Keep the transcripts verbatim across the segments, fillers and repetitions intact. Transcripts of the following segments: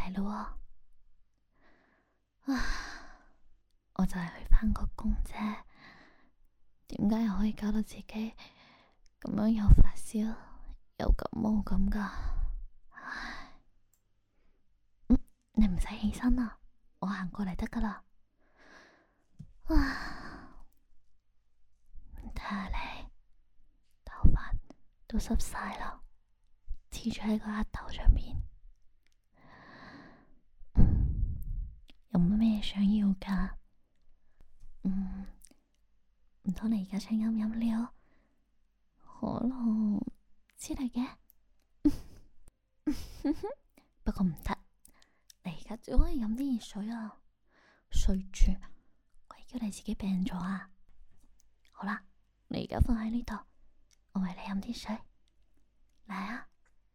嚟咯。啊，我就係去返個工啫，點解又可以搞到自己咁樣又發燒又感冒咁噶？唉，嗯，你唔使起身啦，我行過嚟得噶啦。啊，睇下你頭髮都濕晒啦，黐住喺個額頭上面。嗯，有冇咩想要噶？嗯，唔通你而家想飲飲料、可樂之類嘅？不過唔得，你而家只可以飲啲熱水啊！睡住，鬼叫你自己病咗啊！好啦，你而家放喺呢度，我餵你飲啲水，嚟啊！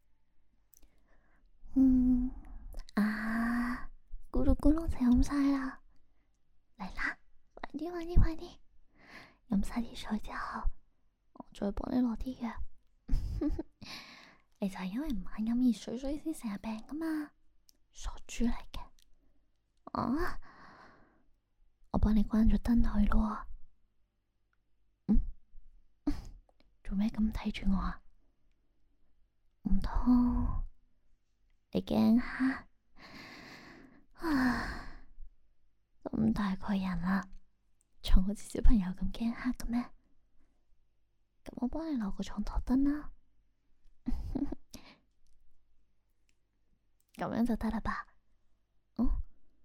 嗯啊，咕嚕咕嚕就飲晒啦，嚟啦，快啲快啲快啲！飲晒啲水之後，我再幫你落啲藥。你就係因為唔肯飲熱水，所以先成日病噶嘛，傻豬嚟嘅！啊，我幫你關咗燈去咯。嗯，做咩咁睇住我啊？唔通你驚黑？啊，咁大個人啦，仲好似小朋友咁驚黑嘅咩？咁我幫你留個床頭燈啦。咁樣就得啦吧？哦，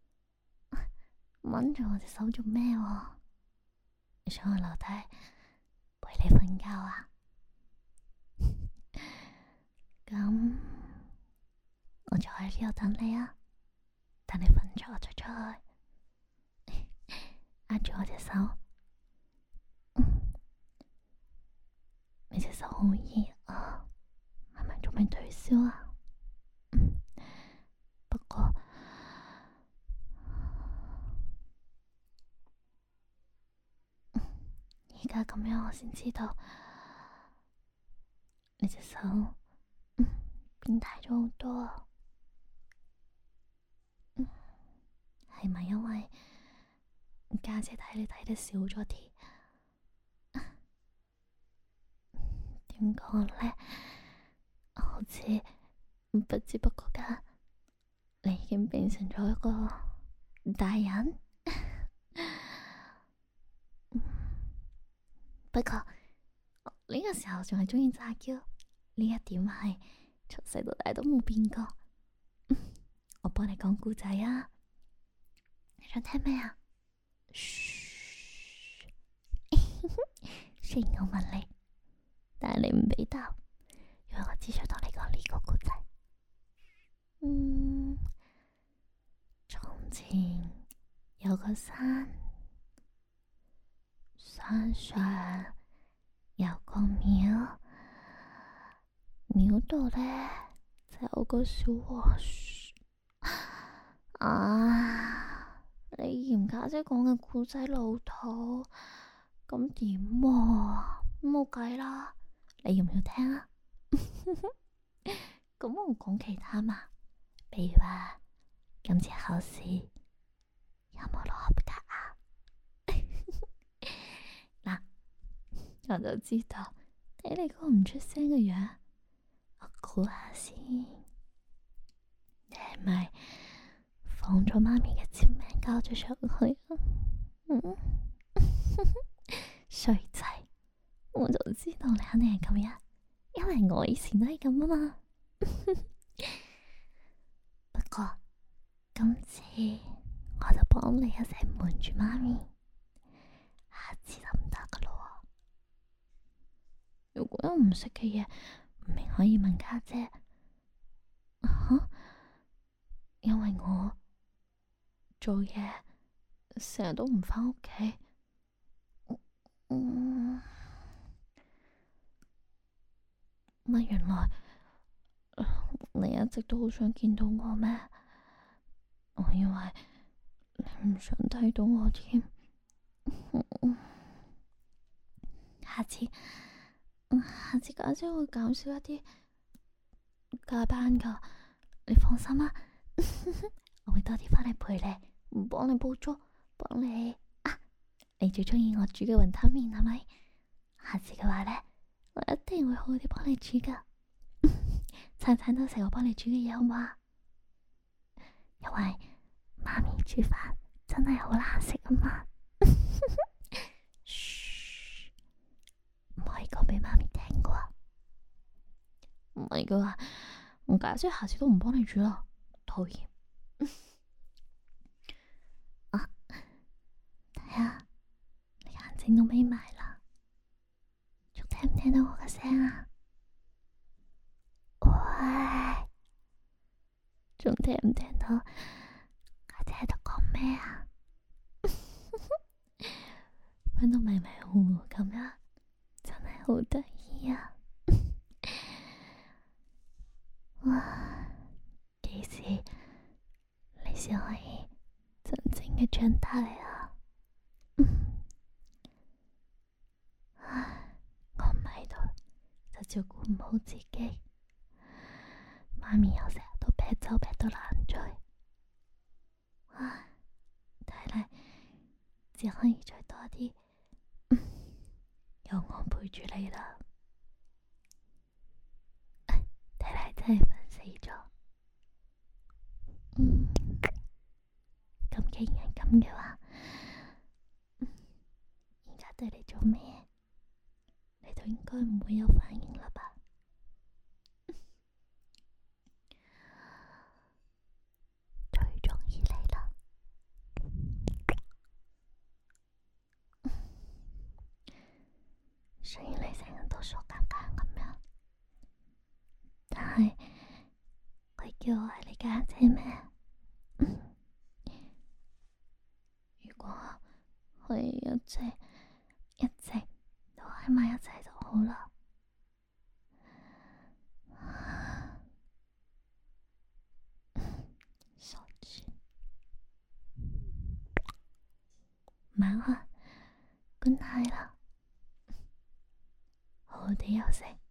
掹住我隻手做咩？你想我留低陪你瞓覺啊？咁我就喺呢度等你啊，等你瞓咗我再出去，握住我隻手。嗯，你隻手好熱啊，係咪仲未退燒啊？嗯，不過而家咁樣我先知道你隻手嗯變大咗好多啊。嗯，係咪因為家姐睇你睇得少咗啲？點講呢？好似不知不覺間，你已經變成咗一個大人。不過呢個時候仲係鍾意詐嬌，呢一點係從細到大都冇變過。我幫你講故仔啊，你想聽咩啊？噓，雖然我問你，但係你唔俾答，因為我只想同你講呢個故仔。嗯，從前有個山，山上有個廟，廟度呢就有個小和尚。啊，你嫌家姐講嘅故仔老土，咁點啊？冇計啦，你要唔要聽啊？咁我講其他嘛，比如話今次考試有冇攞合格啊？嗱，我就知道睇你個唔出聲嘅樣，我估下先，你係咪放咗媽咪嘅簽名交咗上去啊？嗯，衰仔，我就知道你肯定係咁樣，因為我以前都係咁啊嘛。不過今次我就幫你一齊瞞住媽咪，下次就唔得噶咯。如果有唔識嘅嘢，唔明可以問家姐。啊，因為我做嘢成日都唔返屋企。嗯，乜原來你一直都好想見到我咩？我以為你唔想睇到我添。下次，下次家姐會減少一啲加班噶，你放心啦， 我會多啲翻嚟陪你，唔幫你煲粥，幫你啊！你最中意我煮嘅雲吞麵係咪？下次嘅話咧，我一定會好好啲幫你煮噶，餐餐都食我幫你煮嘅嘢好嘛？因為媽咪煮飯真係好難食啊嘛。噓，唔可以講俾媽咪聽啩。唔係嘅話，我解釋下次都唔幫你煮啦，討厭。啊，睇下你眼睛都眯埋啦，仲聽唔聽到我嘅聲啊？喂，仲聽唔聽到家姐喺度講咩啊？瞓到迷迷糊糊咁樣，真係好得意啊！哇，幾時你先可以真正嘅長大啊？唉，我唔喺度就照顧唔好自己，媽咪又成日都劈酒劈到爛醉，唉，睇嚟只可以再多啲有我陪住你啦。睇嚟真係瞓死咗。嗯，咁既然係咁嘅話，而家對你做咩，你都應該唔會有反應啦吧？最中意你啦。雖然你成日都傻更更咁樣，但係佢叫我係你家姐咩？如果可以一直一直都喺埋一齊就好啦。傻豬，晚安，good night啦，好好地休息。